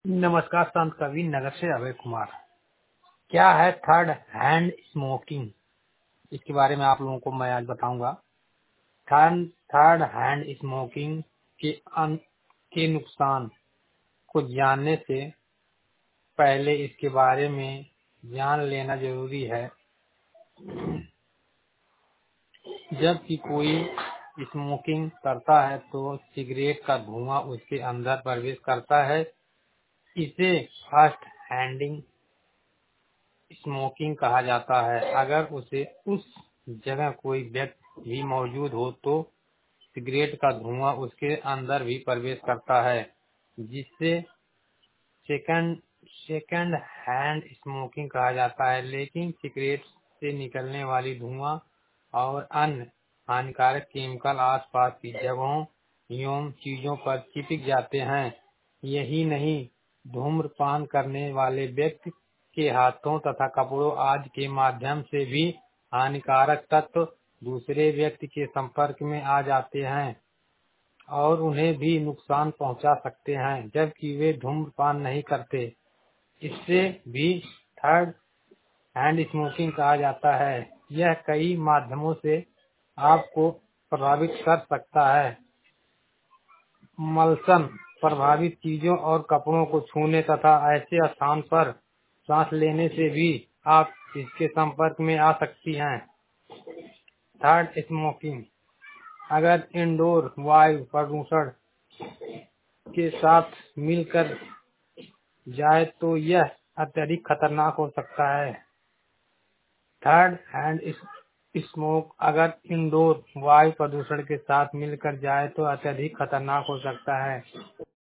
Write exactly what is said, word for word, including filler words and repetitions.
नमस्कार, संत कबीर नगर से अभय कुमार। क्या है थर्ड हैंड स्मोकिंग? इसके बारे में आप लोगों को मैं आज बताऊंगा। थर्ड थर्ड हैंड स्मोकिंग के अन, के नुकसान को जानने से पहले इसके बारे में जान लेना जरूरी है। जब कि कोई स्मोकिंग करता है तो सिगरेट का धुआं उसके अंदर प्रवेश करता है। इसे फर्स्ट हैंडिंग स्मोकिंग कहा जाता है। अगर उसे उस जगह कोई व्यक्ति भी मौजूद हो तो सिगरेट का धुआं उसके अंदर भी प्रवेश करता है, जिससे सेकंड सेकंड हैंड स्मोकिंग कहा जाता है। लेकिन सिगरेट से निकलने वाली धुआं और अन्य हानिकारक केमिकल आसपास की जगहों एवं चीजों पर चिपक जाते हैं। यही नहीं, धूम्रपान करने वाले व्यक्ति के हाथों तथा कपड़ों आदि के माध्यम से भी हानिकारक तत्व दूसरे व्यक्ति के संपर्क में आ जाते हैं और उन्हें भी नुकसान पहुंचा सकते हैं, जबकि वे धूम्रपान नहीं करते। इससे भी थर्ड हैंड स्मोकिंग कहा जाता है। यह कई माध्यमों से आपको प्रभावित कर सकता है। मलसन प्रभावित चीजों और कपड़ों को छूने तथा ऐसे स्थान पर सांस लेने से भी आप इसके संपर्क में आ सकती हैं। थर्ड स्मोकिंग अगर इंडोर वायु प्रदूषण के साथ मिलकर जाए तो यह अत्यधिक खतरनाक हो सकता है। थर्ड हैंड स्मोक अगर इंडोर वायु प्रदूषण के साथ मिलकर जाए तो अत्यधिक खतरनाक हो सकता है।